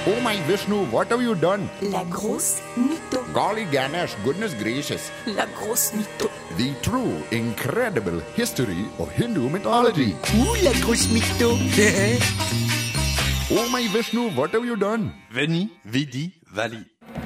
Oh my Vishnu, what have you done? La grosse mytho. Golly Ganesh, goodness gracious. La grosse mytho. The true, incredible history of Hindu mythology. Ouh, la grosse mytho. Oh my Vishnu, what have you done? Veni, vidi, vali.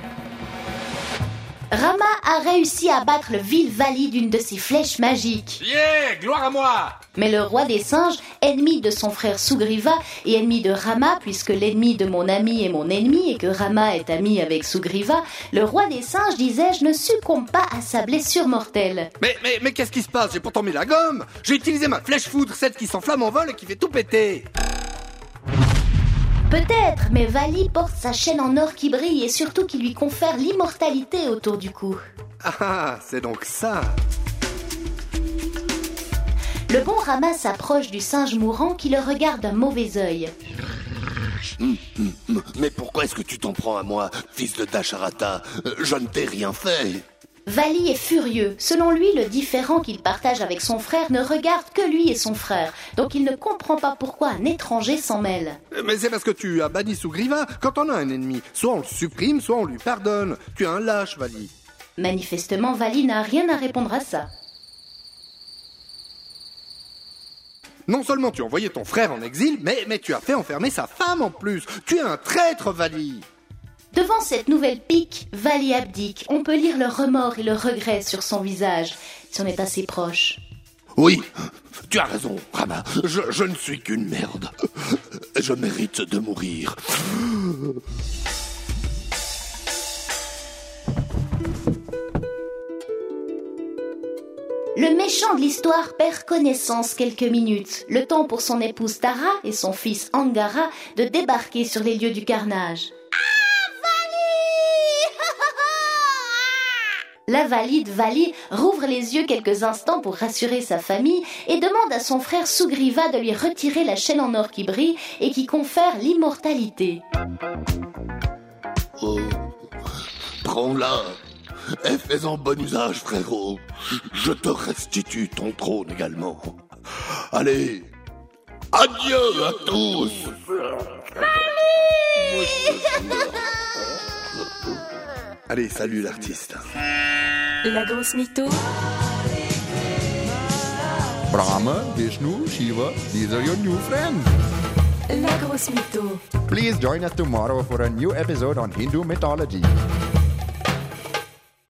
Rama a réussi à battre le vil Vali d'une de ses flèches magiques. Yeah, gloire à moi! Mais le roi des singes, ennemi de son frère Sugriva et ennemi de Rama, puisque l'ennemi de mon ami est mon ennemi et que Rama est ami avec Sugriva, le roi des singes disait « Je ne succombe pas à sa blessure mortelle ». Mais qu'est-ce qui se passe? J'ai pourtant mis la gomme! J'ai utilisé ma flèche foudre, celle qui s'enflamme en vol et qui fait tout péter! Peut-être, mais Vali porte sa chaîne en or qui brille et surtout qui lui confère l'immortalité autour du cou. Ah, c'est donc ça! Le bon Rama s'approche du singe mourant qui le regarde d'un mauvais œil. Mais pourquoi est-ce que tu t'en prends à moi, fils de Dasharata? Je ne t'ai rien fait. Vali est furieux. Selon lui, le différend qu'il partage avec son frère ne regarde que lui et son frère. Donc il ne comprend pas pourquoi un étranger s'en mêle. Mais c'est parce que tu as banni Sugriva. Quand on a un ennemi, soit on le supprime, soit on lui pardonne. Tu es un lâche, Vali. Manifestement, Vali n'a rien à répondre à ça. Non seulement tu as envoyé ton frère en exil, mais tu as fait enfermer sa femme en plus. Tu es un traître, Vali. Devant cette nouvelle pique, Vali abdique. On peut lire le remords et le regret sur son visage, si on est assez proche. Oui, tu as raison, Rama. Je ne suis qu'une merde. Je mérite de mourir. Le méchant de l'histoire perd connaissance quelques minutes, le temps pour son épouse Tara et son fils Angara de débarquer sur les lieux du carnage. La valide Vali rouvre les yeux quelques instants pour rassurer sa famille et demande à son frère Sugriva de lui retirer la chaîne en or qui brille et qui confère l'immortalité. Oh, prends-la et fais-en bon usage, frérot. Je te restitue ton trône également. Allez, adieu à tous. Allez, salut l'artiste. La grosse mytho. Brahma, Vishnu, Shiva, these are your new friends. La grosse mytho. Please join us tomorrow for a new episode on Hindu mythology.